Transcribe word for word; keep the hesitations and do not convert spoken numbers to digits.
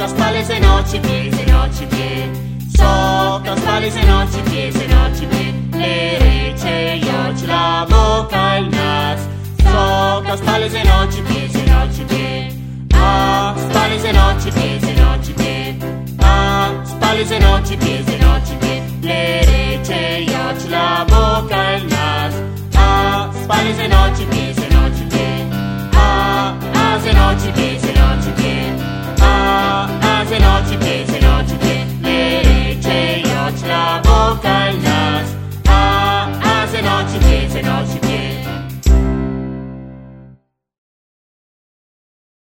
Socca, spalle, senoci, piedi, senoci, piedi. Socca, spalle, senoci, piedi, senoci, piedi. Le orecchie, gli occhi, la bocca, il naso. Socca, spalle, senoci, piedi, senoci, piedi. Ah, spalle, senoci, piedi, senoci, piedi. Ah, spalle, senoci, piedi.